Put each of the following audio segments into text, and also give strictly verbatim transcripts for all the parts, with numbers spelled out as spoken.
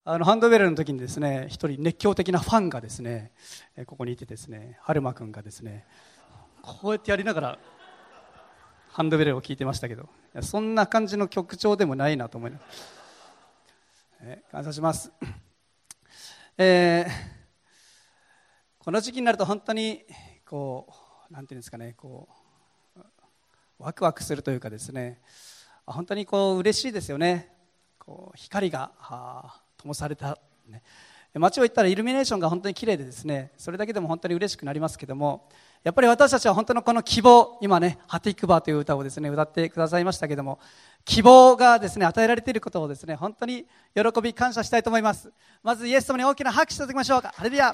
あのハンドベルの時にですね、一人熱狂的なファンがですね、ここにいてですね、春馬くんがですね、こうやってやりながらハンドベルを聴いてましたけど、いやそんな感じの曲調でもないなと思いながら、えー、感謝します。えー、この時期になると本当にこうなんていうんですかね、こうワクワクするというかですね、本当にこう嬉しいですよね。こう光がは灯された、ね、街を行ったらイルミネーションが本当に綺麗でですね、それだけでも本当に嬉しくなりますけども、やっぱり私たちは本当のこの希望、今ねハティクバーという歌をですね歌ってくださいましたけども、希望がですね与えられていることをですね本当に喜び感謝したいと思います。まずイエス様に大きな拍手をいただきましょうか。ハレルヤ。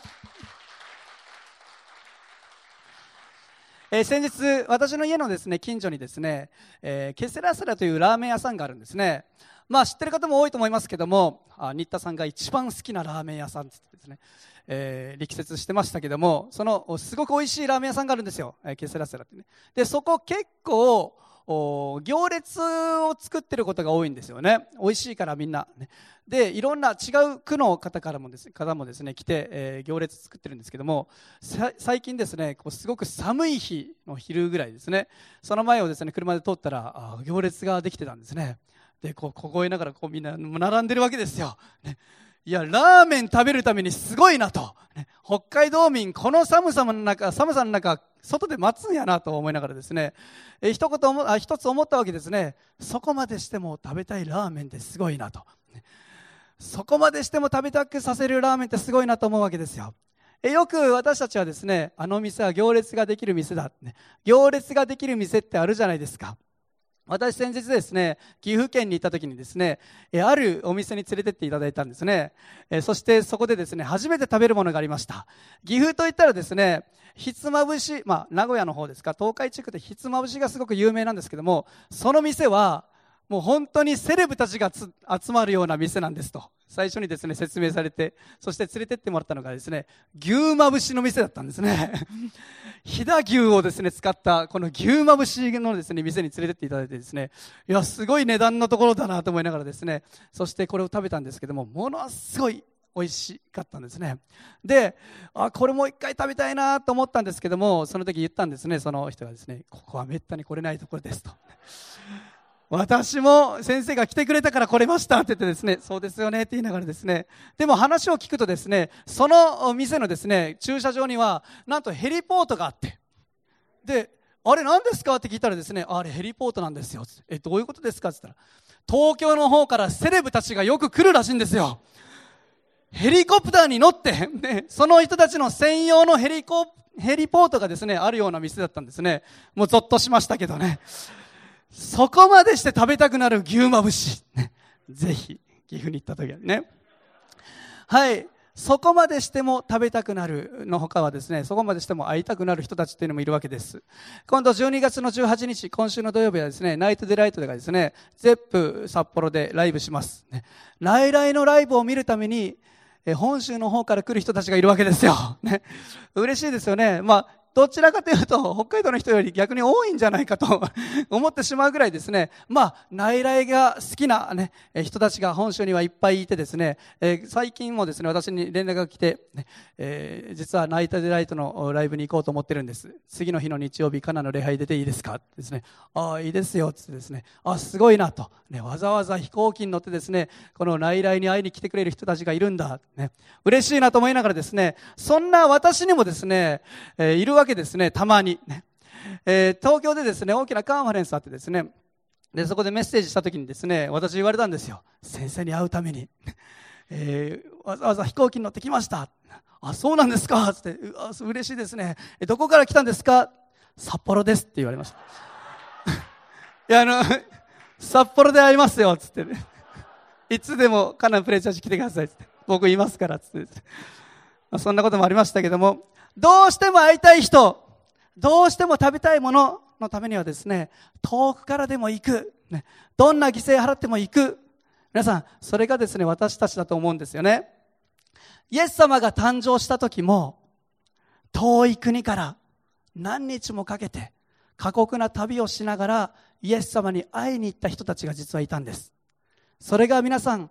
えー、先日私の家のですね近所にですね、えー、ケセラセラというラーメン屋さんがあるんですね。まあ知ってる方も多いと思いますけども、あ新田さんが一番好きなラーメン屋さんってですね、えー、力説してましたけども、そのすごく美味しいラーメン屋さんがあるんですよ、えー、ケセラセラってね。でそこ結構行列を作ってることが多いんですよね。美味しいからみんな、ね、でいろんな違う区の方からもですね、方もですね来て、えー、行列作ってるんですけども、最近ですねこうすごく寒い日の昼ぐらいですね、その前をですね車で通ったらあ行列ができてたんですね。でこう凍えながらこうみんな並んでるわけですよ、ね、いやラーメン食べるためにすごいなと、ね、北海道民この寒さの中寒さの中外で待つんやなと思いながらですね、え一言もあ一つ思ったわけですね。そこまでしても食べたいラーメンってすごいなと、ね、そこまでしても食べたくさせるラーメンってすごいなと思うわけですよ。えよく私たちはですね、あの店は行列ができる店だ、ね、行列ができる店ってあるじゃないですか。私先日ですね岐阜県に行った時にですね、あるお店に連れてっていただいたんですね。そしてそこでですね初めて食べるものがありました。岐阜といったらですねひつまぶし、まあ名古屋の方ですか、東海地区でひつまぶしがすごく有名なんですけども、その店はもう本当にセレブたちがつ集まるような店なんですと最初にですね説明されて、そして連れてってもらったのがですね牛まぶしの店だったんですね。飛騨牛をですね使ったこの牛まぶしのですね店に連れてっていただいてですね、いやすごい値段のところだなと思いながらですね、そしてこれを食べたんですけども、ものすごい美味しかったんですね。で、あこれもう一回食べたいなと思ったんですけども、その時言ったんですね、その人がですね、ここはめったに来れないところですと。私も先生が来てくれたから来れましたって言ってですね、そうですよねって言いながらですね、でも話を聞くとですね、その店のですね駐車場にはなんとヘリポートがあって、であれ何ですかって聞いたらですね、あれヘリポートなんですよ。えどういうことですかって言ったら、東京の方からセレブたちがよく来るらしいんですよ。ヘリコプターに乗って、ね、その人たちの専用のヘリコヘリポートがですねあるような店だったんですね。もうゾッとしましたけどね、そこまでして食べたくなる牛まぶし、ね、ぜひ岐阜に行った時はね、はい、そこまでしても食べたくなるの他はですね、そこまでしても会いたくなる人たちっていうのもいるわけです。今度じゅうにがつのじゅうはちにち、今週の土曜日はですねナイトデライトがですねゼップ札幌でライブします、ね、来来のライブを見るためにえ本州の方から来る人たちがいるわけですよ、ね、嬉しいですよね。まあどちらかというと北海道の人より逆に多いんじゃないかと思ってしまうぐらいですね、まあ内来が好きな、ね、人たちが本州にはいっぱいいてですね、えー、最近もですね私に連絡が来て、ねえー、実はナイトデライトのライブに行こうと思ってるんです、次の日の日曜日カナの礼拝出ていいですかですね、ああいいですよつってですね、あすごいなと、ね、わざわざ飛行機に乗ってですねこの内来に会いに来てくれる人たちがいるんだ、ね、嬉しいなと思いながらですね、そんな私にもですね、えー、いるわけですね、たまに、ねえー、東京でですね大きなカンファレンスあってですね、でそこでメッセージした時にですね私言われたんですよ、先生に会うために、えー、わざわざ飛行機に乗ってきました。あそうなんですかつって、うわ嬉しいですね、えどこから来たんですか、札幌ですって言われましたいやあの札幌で会いますよつって、ね、いつでもカナンプレイチャーチ来てくださいつって、僕いますからつって、まあ、そんなこともありましたけども、どうしても会いたい人、どうしても食べたいもののためにはですね遠くからでも行く、ね、どんな犠牲払っても行く、皆さんそれがですね私たちだと思うんですよね。イエス様が誕生した時も遠い国から何日もかけて過酷な旅をしながらイエス様に会いに行った人たちが実はいたんです。それが皆さん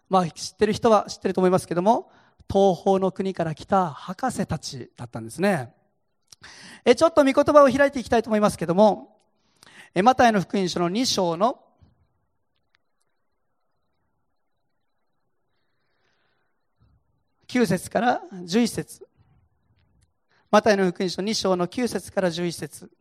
まあ知ってる人は知ってると思いますけども、東方の国から来た博士たちだったんですね。えちょっと御言葉を開いていきたいと思いますけども、えマタイの福音書のに章のきゅう節からじゅういち節。マタイの福音書に章のきゅう節からじゅういち節。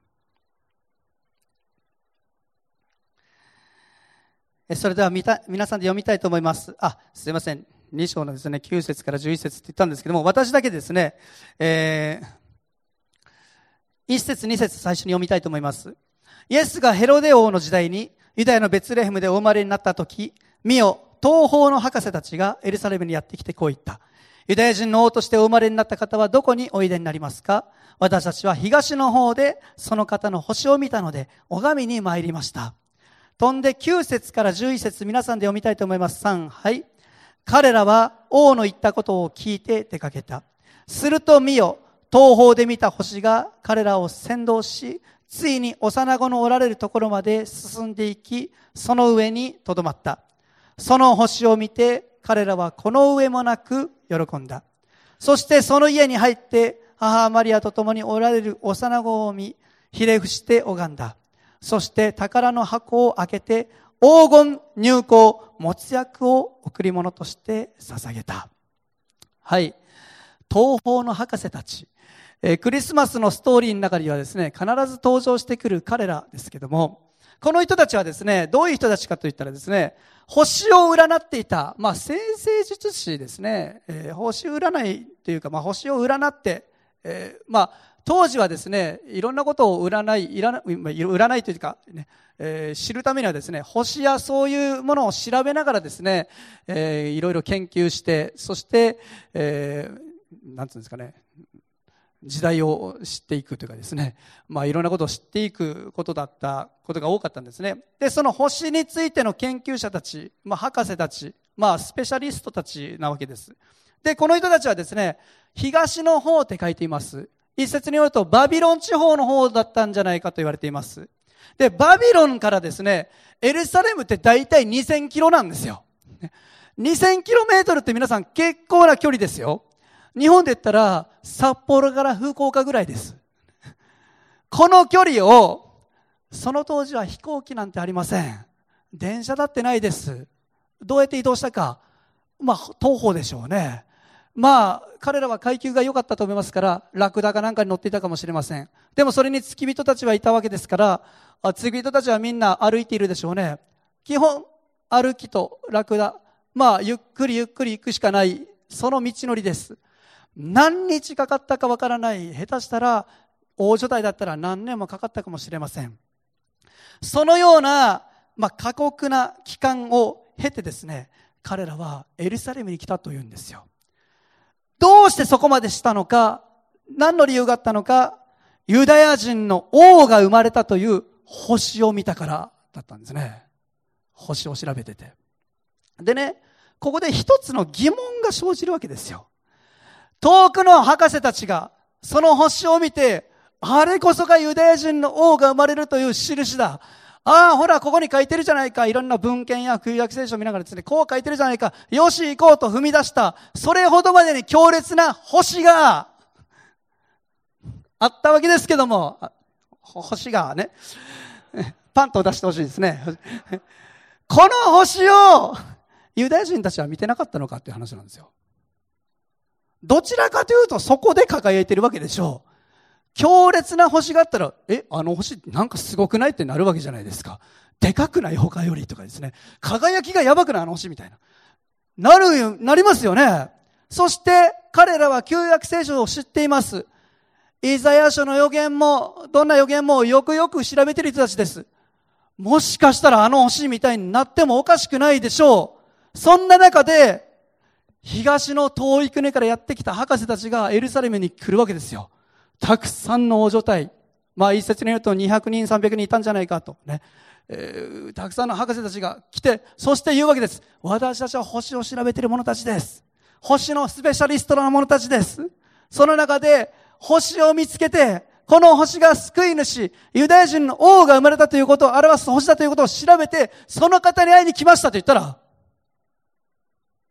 それでは見た皆さんで読みたいと思います。あ、すいません。に章のですね、きゅう節からじゅういち節って言ったんですけども、私だけですね、えー、いち節に節最初に読みたいと思います。イエスがヘロデ王の時代にユダヤのベツレヘムでお生まれになった時、見よ、東方の博士たちがエルサレムにやってきてこう言った。ユダヤ人の王としてお生まれになった方はどこにおいでになりますか？私たちは東の方でその方の星を見たので拝みに参りました。飛んできゅう節からじゅういち節皆さんで読みたいと思います。さん、はい。彼らは王の言ったことを聞いて出かけた。すると見よ、東方で見た星が彼らを先導し、ついに幼子のおられるところまで進んでいき、その上にとどまった。その星を見て彼らはこの上もなく喜んだ。そしてその家に入って母マリアと共におられる幼子を見、ひれ伏して拝んだ。そして宝の箱を開けて黄金、乳香、没薬を贈り物として捧げた。はい。東方の博士たち。えー、クリスマスのストーリーの中にはですね、必ず登場してくる彼らですけども、この人たちはですね、どういう人たちかといったらですね、星を占っていた、まあ、星星術師ですね、えー、星占いというか、まあ、星を占って、えー、まあ、当時はですね、いろんなことを占い、いらな占いというか、ね、えー、知るためにはですね、星やそういうものを調べながらですね、えー、いろいろ研究して、そして、えー、なんていうんですかね、時代を知っていくというかですね、まあいろんなことを知っていくことだったことが多かったんですね。で、その星についての研究者たち、まあ博士たち、まあスペシャリストたちなわけです。で、この人たちはですね、東の方って書いています。一説によるとバビロン地方の方だったんじゃないかと言われています。で、バビロンからですね、エルサレムって大体にせんキロなんですよ。にせんキロメートルって皆さん結構な距離ですよ。日本で言ったら札幌から福岡ぐらいです。この距離を、その当時は飛行機なんてありません。電車だってないです。どうやって移動したか。まあ、東方でしょうね。まあ、彼らは階級が良かったと思いますから、ラクダかなんかに乗っていたかもしれません。でもそれに付き人たちはいたわけですから、付き人たちはみんな歩いているでしょうね。基本、歩きとラクダ。まあ、ゆっくりゆっくり行くしかない、その道のりです。何日かかったかわからない。下手したら、大所帯だったら何年もかかったかもしれません。そのような、まあ、過酷な期間を経てですね、彼らはエルサレムに来たというんですよ。どうしてそこまでしたのか、何の理由があったのか、ユダヤ人の王が生まれたという星を見たからだったんですね。星を調べてて。でね、ここで一つの疑問が生じるわけですよ。遠くの博士たちがその星を見て、あれこそがユダヤ人の王が生まれるという印だ。ああ、ほら、ここに書いてるじゃないか。いろんな文献や旧約聖書を見ながらですね、こう書いてるじゃないか。よし、行こうと踏み出した。それほどまでに強烈な星があったわけですけども、星がね、パンと出してほしいですね。この星をユダヤ人たちは見てなかったのかっていう話なんですよ。どちらかというとそこで輝いてるわけでしょう。強烈な星があったら、え、あの星なんかすごくないってなるわけじゃないですか。でかくない他よりとかですね。輝きがやばくないあの星みたいな。なるよ、なりますよね。そして彼らは旧約聖書を知っています。イザヤ書の予言も、どんな予言もよくよく調べている人たちです。もしかしたらあの星みたいになってもおかしくないでしょう。そんな中で、東の遠い国からやってきた博士たちがエルサレムに来るわけですよ。たくさんの大所帯。まあ一説によるとにひゃくにんさんびゃくにんいたんじゃないかとね。えー、たくさんの博士たちが来て、そして言うわけです。私たちは星を調べている者たちです。星のスペシャリストな者たちです。その中で星を見つけて、この星が救い主、ユダヤ人の王が生まれたということを表す星だということを調べて、その方に会いに来ましたと言ったら、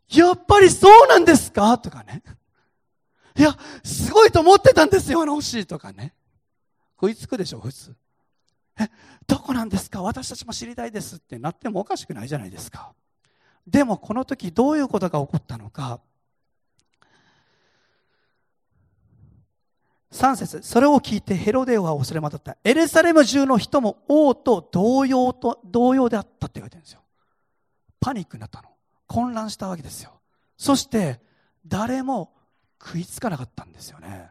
やっぱりそうなんですかとかね。いや、すごいと思ってたんですよ、あの教えとかね。食いつくでしょ、普通。え、どこなんですか、私たちも知りたいですってなってもおかしくないじゃないですか。でもこの時どういうことが起こったのか。さん節、それを聞いてヘロデ王は恐れまたった。エルサレム中の人も王と同様と同様であったって書いてるんですよ。パニックになったの。混乱したわけですよ。そして誰も食いつかなかったんですよね。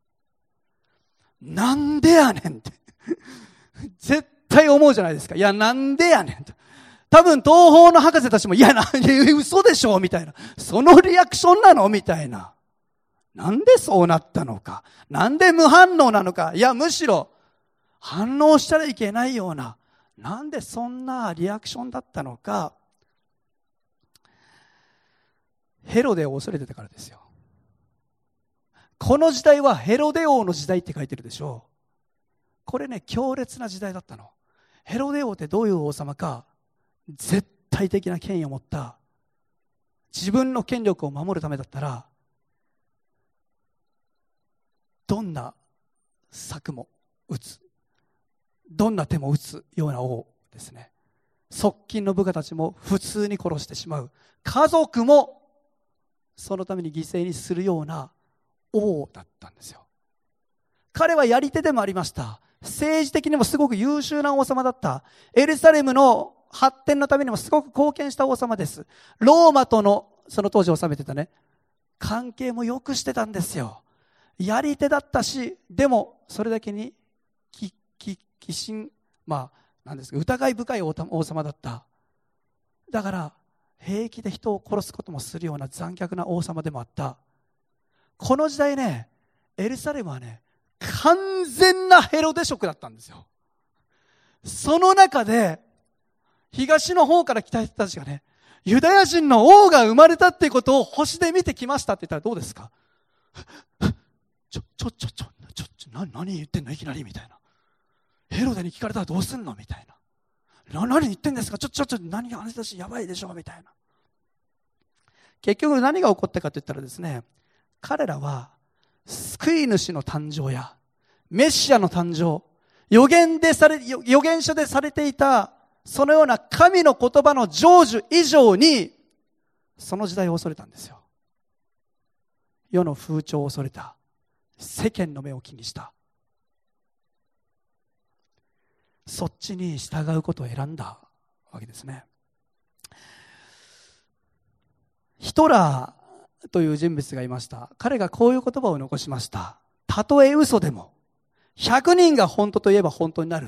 なんでやねんって絶対思うじゃないですか。いや、なんでやねんと。多分東方の博士たちも、いや、な嘘でしょみたいな、そのリアクションなのみたいな。なんでそうなったのか、なんで無反応なのか、いや、むしろ反応したらいけないような、なんでそんなリアクションだったのか。ヘロデを恐れてたからですよ。この時代はヘロデ王の時代って書いてるでしょう。これね、強烈な時代だったの。ヘロデ王ってどういう王様か、絶対的な権威を持った、自分の権力を守るためだったらどんな策も打つ、どんな手も打つような王ですね。側近の部下たちも普通に殺してしまう、家族もそのために犠牲にするような王だったんですよ。彼はやり手でもありました。政治的にもすごく優秀な王様だった。エルサレムの発展のためにもすごく貢献した王様です。ローマとのその当時治めてたね、関係もよくしてたんですよ。やり手だったし、でもそれだけにきき疑心、まあなんですか、疑い深い王様だった。だから平気で人を殺すこともするような残虐な王様でもあった。この時代ね、エルサレムはね、完全なヘロデ色だったんですよ。その中で東の方から来た人たちがね、ユダヤ人の王が生まれたっていうことを星で見てきましたって言ったらどうですか。ちょちょちょちょちょちょ何何言ってんのいきなりみたいな。ヘロデに聞かれたらどうすんのみたいな。な何言ってんですか、ちょちょちょ何があれだしやばいでしょみたいな。結局何が起こったかといったらですね、彼らは救い主の誕生やメシアの誕生、預言でされ預言書でされていたそのような神の言葉の成就以上にその時代を恐れたんですよ。世の風潮を恐れた、世間の目を気にした、そっちに従うことを選んだわけですね。ヒトラーという人物がいました。彼がこういう言葉を残しました。たとえ嘘でもひゃくにんが本当と言えば本当になる。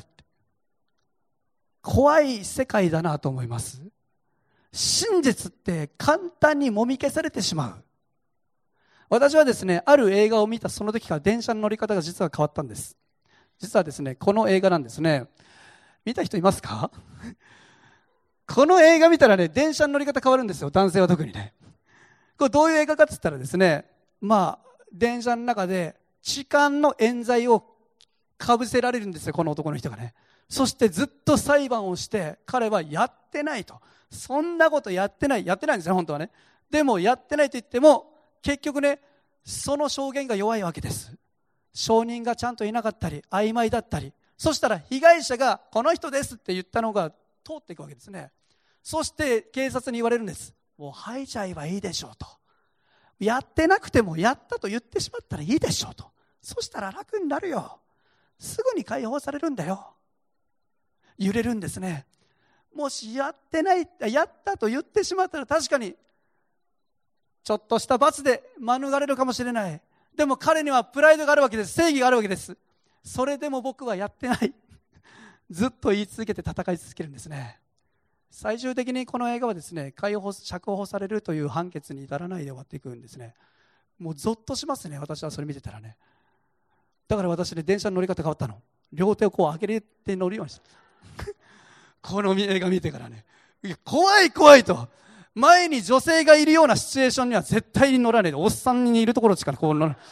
怖い世界だなと思います。真実って簡単にもみ消されてしまう。私はですね、ある映画を見たその時から電車の乗り方が実は変わったんです。実はですね、この映画なんですね。見た人いますか？この映画見たらね、電車の乗り方変わるんですよ、男性は特にね。これどういう映画かって言ったらですね、まあ電車の中で痴漢の冤罪をかぶせられるんですよ、この男の人がね。そしてずっと裁判をして、彼はやってないと、そんなことやってないやってないんですね、本当はね。でもやってないと言っても結局ね、その証言が弱いわけです。証人がちゃんといなかったり曖昧だったり、そしたら被害者がこの人ですって言ったのが通っていくわけですね。そして警察に言われるんです。もう吐いちゃえばいいでしょうと、やってなくてもやったと言ってしまったらいいでしょうと、そしたら楽になるよ、すぐに解放されるんだよ。揺れるんですね。もしやってないやったと言ってしまったら確かにちょっとした罰で免れるかもしれない。でも彼にはプライドがあるわけです。正義があるわけです。それでも僕はやってないずっと言い続けて戦い続けるんですね。最終的にこの映画はですね、解放釈放されるという判決に至らないで終わっていくんですね。もうゾッとしますね、私はそれ見てたらね。だから私ね、電車の乗り方変わったの。両手をこう上げて乗るようにしたこの映画見てからね、怖い怖いと、前に女性がいるようなシチュエーションには絶対に乗らないで、おっさんにいるところしかこう乗ら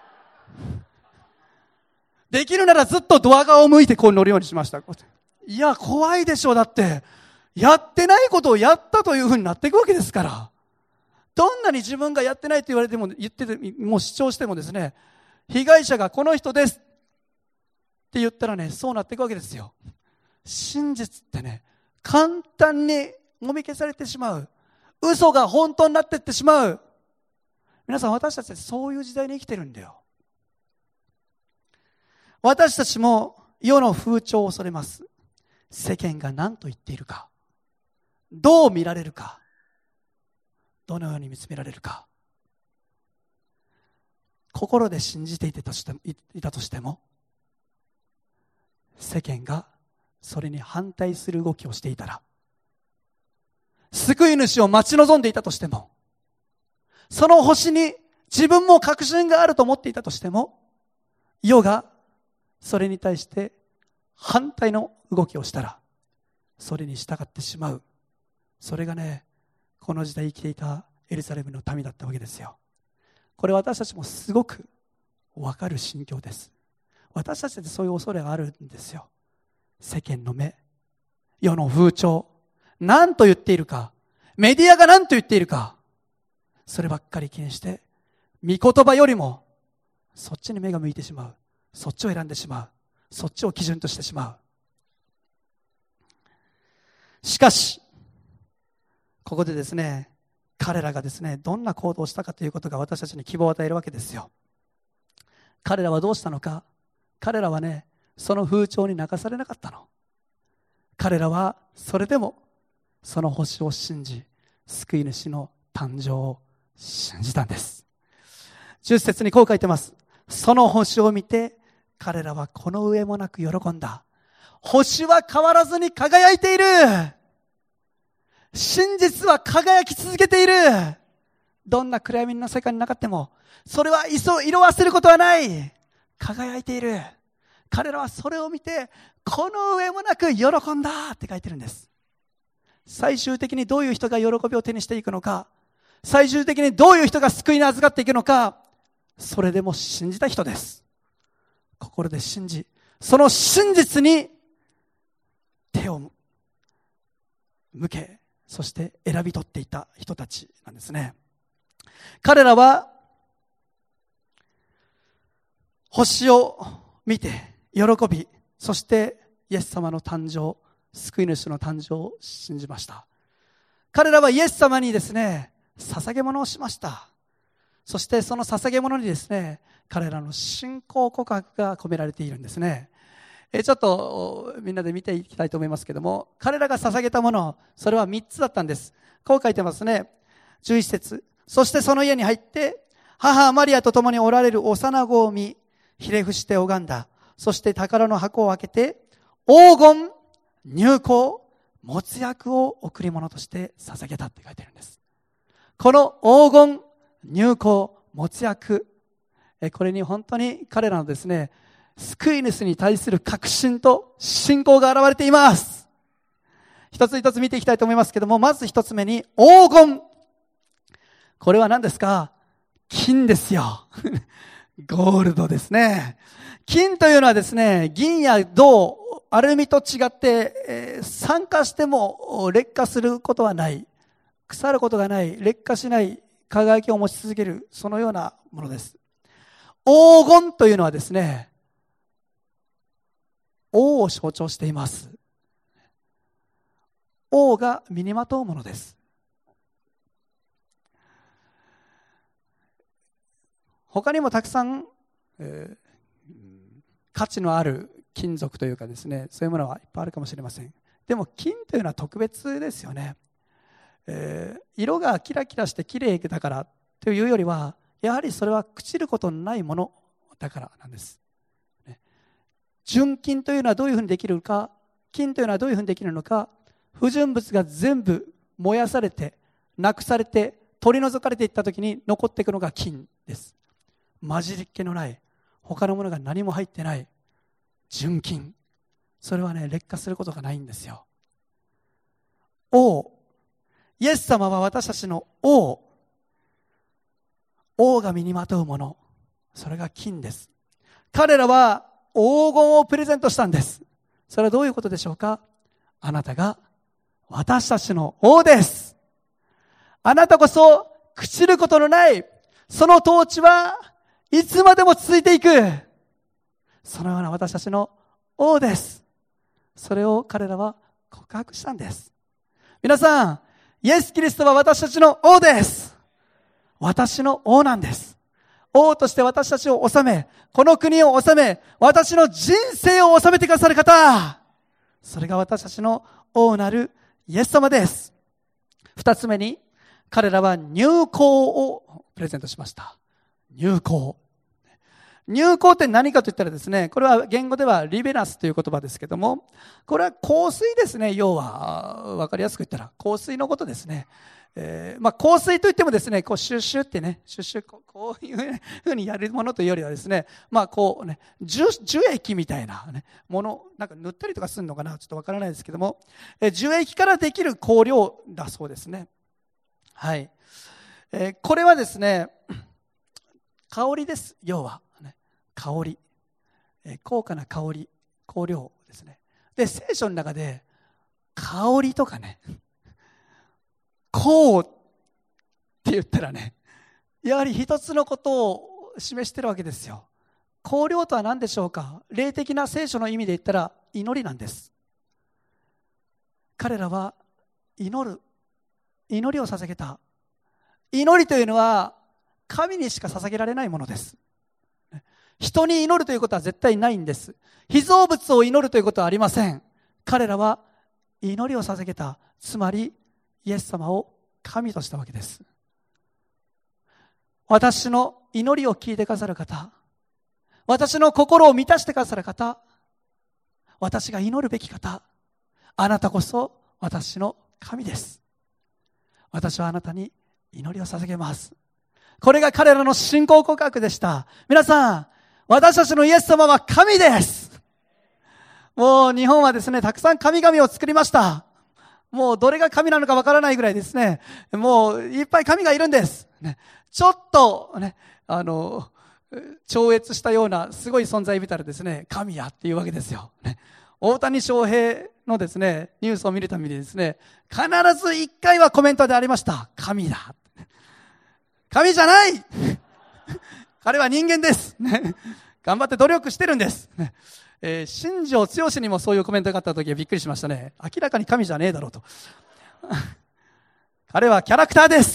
できるならずっとドア側を向いてこう乗るようにしました。いや怖いでしょ、だってやってないことをやったというふうになっていくわけですから。 どんなに自分がやってないと言われても、言ってて、もう主張してもですね、被害者がこの人ですって言ったらね、そうなっていくわけですよ。真実ってね、簡単にもみ消されてしまう。嘘が本当になっていってしまう。皆さん、私たちはそういう時代に生きてるんだよ。私たちも世の風潮を恐れます。世間が何と言っているか、どう見られるか、どのように見つめられるか。心で信じていたとしても、いたとしても、世間がそれに反対する動きをしていたら、救い主を待ち望んでいたとしても、その星に自分も確信があると思っていたとしても、世がそれに対して反対の動きをしたら、それに従ってしまう。それがね、この時代生きていたエルサレムの民だったわけですよ。これ私たちもすごく分かる心境です。私たちってそういう恐れがあるんですよ。世間の目、世の風潮、何と言っているか、メディアが何と言っているか、そればっかり気にして、御言葉よりもそっちに目が向いてしまう。そっちを選んでしまう。そっちを基準としてしまう。しかし、ここでですね、彼らがですね、どんな行動をしたかということが私たちに希望を与えるわけですよ。彼らはどうしたのか。彼らはね、その風潮に流されなかったの。彼らはそれでもその星を信じ、救い主の誕生を信じたんです。じゅっ節にこう書いてます。その星を見て彼らはこの上もなく喜んだ。星は変わらずに輝いている。真実は輝き続けている。どんな暗闇の世界になかっても、それは色あせることはない。輝いている。彼らはそれを見て、この上もなく喜んだって書いてるんです。最終的にどういう人が喜びを手にしていくのか、最終的にどういう人が救いに預かっていくのか、それでも信じた人です。心で信じ、その真実に手を向け、そして選び取っていた人たちなんですね。彼らは星を見て喜び、そしてイエス様の誕生、救い主の誕生を信じました。彼らはイエス様にですね、捧げ物をしました。そしてその捧げ物にですね、彼らの信仰告白が込められているんですね。えちょっとみんなで見ていきたいと思いますけども、彼らが捧げたもの、それはみっつだったんです。こう書いてますね。じゅういち節。そしてその家に入って、母マリアと共におられる幼子を見、ひれ伏して拝んだ。そして宝の箱を開けて、黄金、乳香、没薬を贈り物として捧げたって書いてるんです。この黄金、乳香、没薬、これに本当に彼らのですね、救い主に対する確信と信仰が現れています。一つ一つ見ていきたいと思いますけども、まず一つ目に黄金。これは何ですか？金ですよ。ゴールドですね。金というのはですね、銀や銅、アルミと違って、えー、酸化しても劣化することはない。腐ることがない、劣化しない輝きを持ち続ける、そのようなものです。黄金というのはですね、王を象徴しています。王が身にまとうものです。他にもたくさん、えー、価値のある金属というかですね、そういうものはいっぱいあるかもしれません。でも金というのは特別ですよね。えー、色がキラキラして綺麗だからというよりは、やはりそれは朽ちることのないものだからなんです。純金というのはどういうふうにできるか、金というのはどういうふうにできるのか、不純物が全部燃やされて、なくされて、取り除かれていったときに残っていくのが金です。混じりっ気のない、他のものが何も入ってない純金。それはね、劣化することがないんですよ。王、イエス様は私たちの王。王が身にまとうもの、それが金です。彼らは黄金をプレゼントしたんです。それはどういうことでしょうか？あなたが私たちの王です。あなたこそ朽ちることのない、その統治はいつまでも続いていく。そのような私たちの王です。それを彼らは告白したんです。皆さん、イエス・キリストは私たちの王です。私の王なんです。王として私たちを治め、この国を治め、私の人生を治めてくださる方。それが私たちの王なるイエス様です。二つ目に、彼らは入港をプレゼントしました。入港。入港って何かと言ったらですね、これは言語ではリベナスという言葉ですけども、これは香水ですね。要は、わかりやすく言ったら香水のことですね。えー、まあ香水といってもですね、こうシュッシュってね、シュッシュこう、こういうふうにやるものというよりはですね、まあこうね、樹樹液みたいなね、もの、なんか塗ったりとかするのかな、ちょっとわからないですけども、えー、樹液からできる香料だそうですね。はい。えー、これはですね、香りです。要は、ね、香り、えー、高価な香り、香料ですね。で、聖書の中で香りとかね、香って言ったらね、やはり一つのことを示しているわけですよ。香料とは何でしょうか。霊的な聖書の意味で言ったら祈りなんです。彼らは祈る、祈りを捧げた。祈りというのは神にしか捧げられないものです。人に祈るということは絶対ないんです。被造物を祈るということはありません。彼らは祈りを捧げた。つまりイエス様を神としたわけです。私の祈りを聞いてくださる方、私の心を満たしてくださる方、私が祈るべき方、あなたこそ私の神です。私はあなたに祈りを捧げます。これが彼らの信仰告白でした。皆さん、私たちのイエス様は神です。もう日本はですね、たくさん神々を作りました。もうどれが神なのかわからないぐらいですね、もういっぱい神がいるんです。ね、ちょっとね、あの、超越したようなすごい存在見たらですね、神やっていうわけですよ。ね、大谷翔平のですね、ニュースを見るたびにですね、必ず一回はコメントでありました。神だ。神じゃない彼は人間です。ね、頑張って努力してるんです。ね、えー、新庄剛志にもそういうコメントがあった時はびっくりしましたね。明らかに神じゃねえだろうと。彼はキャラクターです。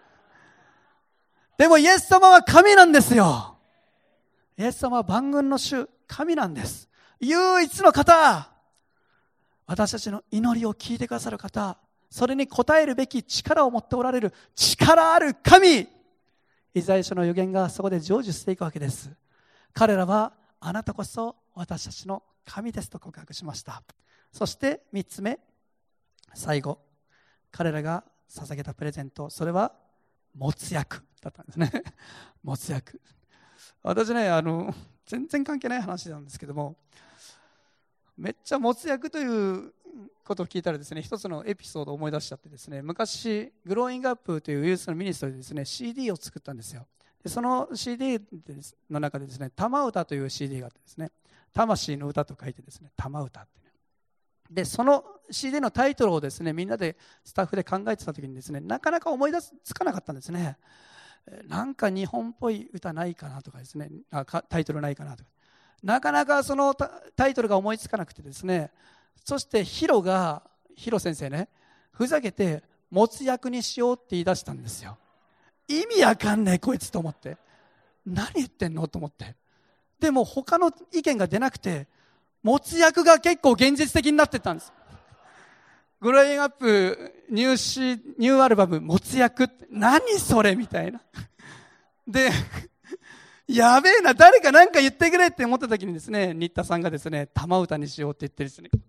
でもイエス様は神なんですよ。イエス様は万軍の主、神なんです。唯一の方、私たちの祈りを聞いてくださる方、それに応えるべき力を持っておられる力ある神、イザヤ書の預言がそこで成就していくわけです。彼らはあなたこそ私たちの神ですと告白しました。そして三つ目、最後、彼らが捧げたプレゼント、それは没薬だったんですね。没薬。私ね、あの全然関係ない話なんですけども、めっちゃ没薬ということを聞いたらですね、一つのエピソードを思い出しちゃってですね、昔グローイングアップというユースのミニストリーでですね シーディー を作ったんですよ。でその シーディー の中でですね、玉歌という シーディー があってですね、魂の歌と書いてですね、玉歌って、ね、でその シーディー のタイトルをですね、みんなでスタッフで考えてた時にですね、なかなか思い出つかなかったんですね。なんか日本っぽい歌ないかなとかですね、あタイトルないかなとか、なかなかそのタイトルが思いつかなくてですね、そしてヒロがヒロ先生ね、ふざけて没薬にしようって言い出したんですよ。意味わかんないこいつと思って、何言ってんのと思って、でも他の意見が出なくて、没薬が結構現実的になってったんです。グローイングアップニューシーニューアルバム没薬って何それみたいな。でやべえな、誰か何か言ってくれって思った時にですね、新田さんがですね、玉歌にしようって言ってですね、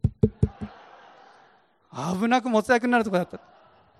危なく没薬になるところだった。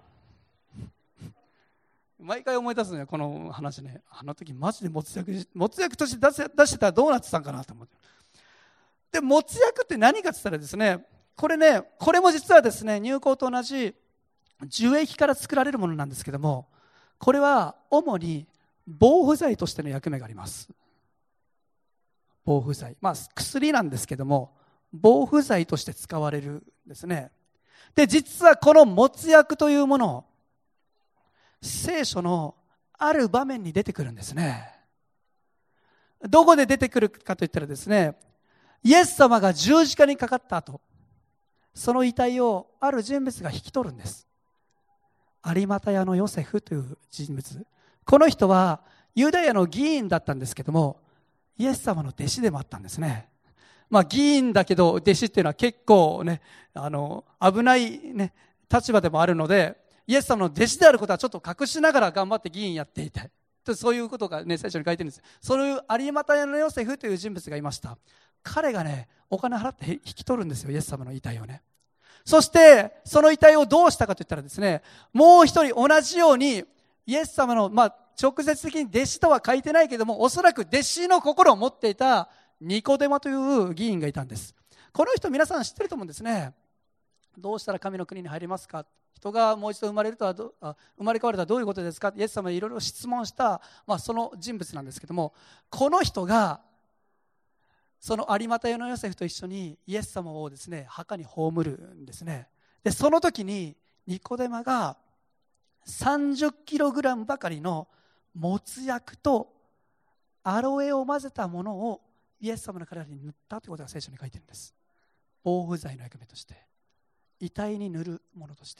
毎回思い出すのよ、この話ね。あの時マジで没薬、没薬として出せ、出してたらどうなってたんかなと思って。で、没薬って何かって言ったらですね、これね、これも実はですね、乳香と同じ樹液から作られるものなんですけども、これは主に防腐剤としての役目があります。防腐剤、まあ薬なんですけども、防腐剤として使われるんですね。で、実はこの没薬というもの、 聖書のある場面に出てくるんですね。どこで出てくるかといったらですね、イエス様が十字架にかかった後、その遺体をある人物が引き取るんです。有股屋のヨセフという人物。この人はユダヤの議員だったんですけども、イエス様の弟子でもあったんですね。まあ議員だけど弟子っていうのは結構ね、あの危ないね立場でもあるので、イエス様の弟子であることはちょっと隠しながら頑張って議員やっていて、そういうことがね聖書に書いてるんです。そういう有股屋のヨセフという人物がいました。彼がねお金払って引き取るんですよ、イエス様の遺体をね。そしてその遺体をどうしたかといったらですね、もう一人同じようにイエス様の、まあ、直接的に弟子とは書いてないけども、おそらく弟子の心を持っていたニコデマという議員がいたんです。この人皆さん知ってると思うんですね。どうしたら神の国に入りますか、人がもう一度生まれるとはどあ生まれ変わるとはどういうことですか、イエス様にいろいろ質問した、まあ、その人物なんですけども、この人がその有股屋のヨセフと一緒にイエス様をですね墓に葬るんですね。でその時にニコデマがさんじゅっキログラムばかりの没薬とアロエを混ぜたものをイエス様の体に塗ったということが聖書に書いているんです。防腐剤の役目として、遺体に塗るものとして。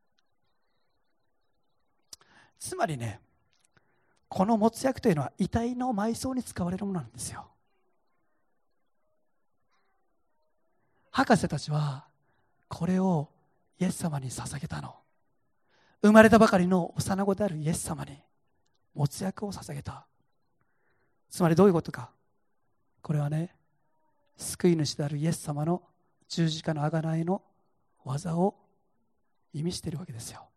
つまりね、この没薬というのは遺体の埋葬に使われるものなんですよ。博士たちはこれをイエス様に捧げたの。生まれたばかりの幼子であるイエス様に没薬を捧げた。つまりどういうことか。これはね、救い主であるイエス様の十字架の贖いの技を意味しているわけですよ。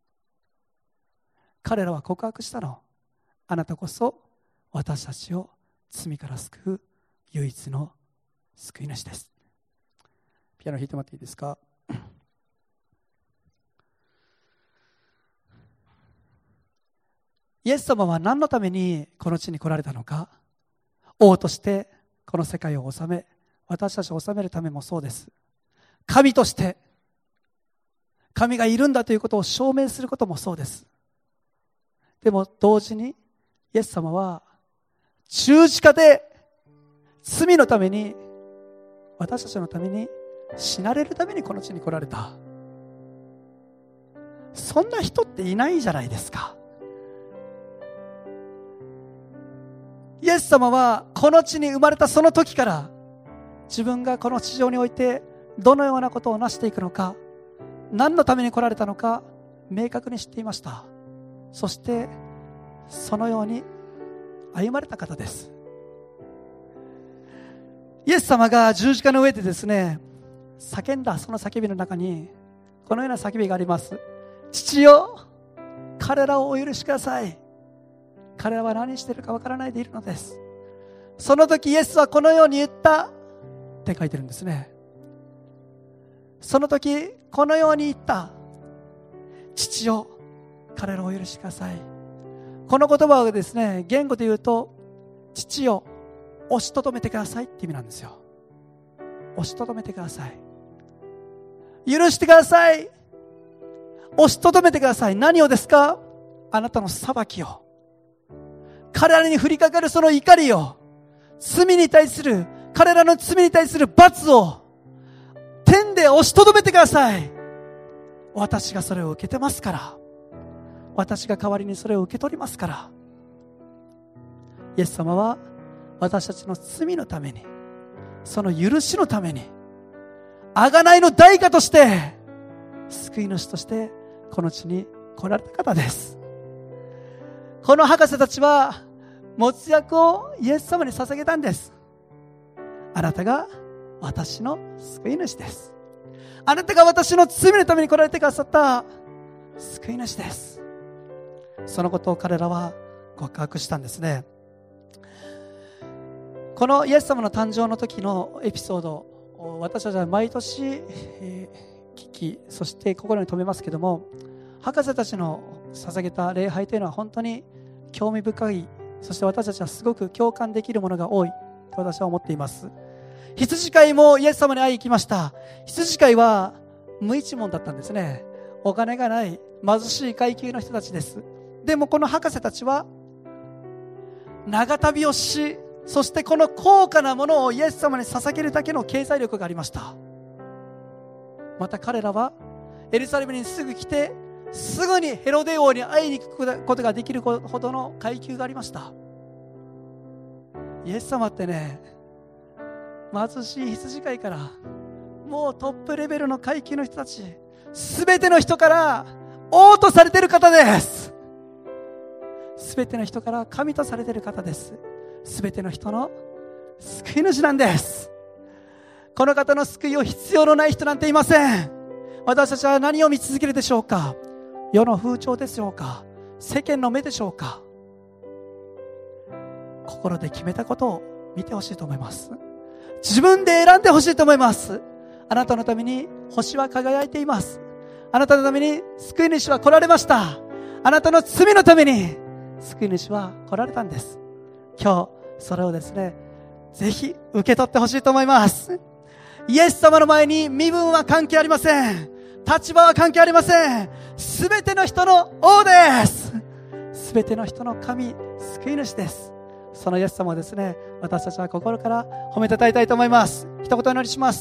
彼らは告白したの。あなたこそ私たちを罪から救う唯一の救い主です。ピアノ弾いてもらっていいですか。イエス様は何のためにこの地に来られたのか。王としてこの世界を治め、私たちを治めるためもそうです。神として神がいるんだということを証明することもそうです。でも同時にイエス様は十字架で罪のために、私たちのために死なれるためにこの地に来られた。そんな人っていないじゃないですか。イエス様はこの地に生まれたその時から自分がこの地上においてどのようなことをなしていくのか、何のために来られたのか明確に知っていました。そしてそのように歩まれた方です。イエス様が十字架の上でですね叫んだその叫びの中にこのような叫びがあります。父よ、彼らをお許しください。彼らは何しているかわからないでいるのです。その時イエスはこのように言ったって書いてるんですね。その時このように言った。父よ、彼らをお許しください。この言葉はですね、言語で言うと父よ、押しとどめてくださいって意味なんですよ。押しとどめてください。許してください。押しとどめてください。何をですか？あなたの裁きを、彼らに降りかかるその怒りを、罪に対する、彼らの罪に対する罰を天で押しとどめてください。私がそれを受けてますから、私が代わりにそれを受け取りますから。イエス様は私たちの罪のために、その許しのために、贖いの代価として救い主としてこの地に来られた方です。この博士たちは没薬をイエス様に捧げたんです。あなたが私の救い主です。あなたが私の罪のために来られてくださった救い主です。そのことを彼らは告白したんですね。このイエス様の誕生の時のエピソード、私たちは毎年、えー、聞き、そして心に留めますけども、博士たちの捧げた礼拝というのは本当に興味深い、そして私たちはすごく共感できるものが多いと私は思っています。羊飼いもイエス様に会いに行きました。羊飼いは無一文だったんですね。 お金がない貧しい階級の人たちです。でもこの博士たちは長旅をし、そしてこの高価なものをイエス様に捧げるだけの経済力がありました。また彼らはエルサレムにすぐ来て、すぐにヘロデ王に会いに行くことができるほどの階級がありました。イエス様ってね、貧しい羊飼いからもうトップレベルの階級の人たち、すべての人から王とされている方です。すべての人から神とされている方です。すべての人の救い主なんです。この方の救いを必要のない人なんていません。私たちは何を見続けるでしょうか。世の風潮でしょうか、世間の目でしょうか。心で決めたことを見てほしいと思います。自分で選んでほしいと思います。あなたのために星は輝いています。あなたのために救い主は来られました。あなたの罪のために救い主は来られたんです。今日それをですね、ぜひ受け取ってほしいと思います。イエス様の前に身分は関係ありません。立場は関係ありません。すべての人の王です。すべての人の神、救い主です。そのイエス様をですね、私たちは心から褒めたたえたいと思います。一言お祈りします。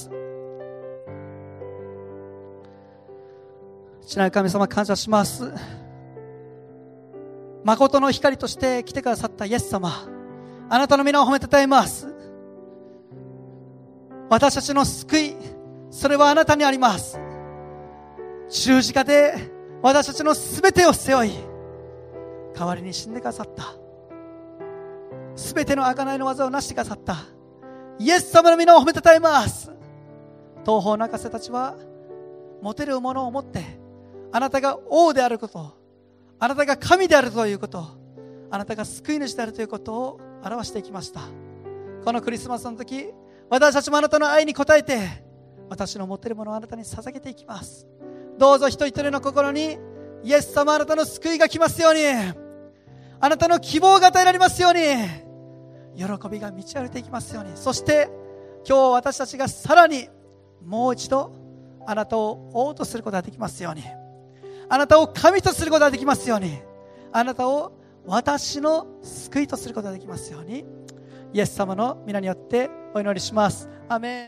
父なる神様、感謝します。誠の光として来てくださったイエス様、あなたの皆を褒めたたえます。私たちの救い、それはあなたにあります。十字架で私たちのすべてを背負い、代わりに死んでくださった。すべての贖いの技を成してくださったイエス様の皆を褒めたたえます。東方泣かせたちは持てるものを持って、あなたが王であること、あなたが神であるということ、あなたが救い主であるということを表していきました。このクリスマスの時、私たちもあなたの愛に応えて、私の持っているものをあなたに捧げていきます。どうぞ一人一人の心にイエス様、あなたの救いが来ますように、あなたの希望が与えられますように、喜びが満ち溢れていきますように。そして今日私たちがさらにもう一度あなたを王とすることができますように、あなたを神とすることができますように、あなたを私の救いとすることができますように、イエス様の皆によってお祈りします。アメン。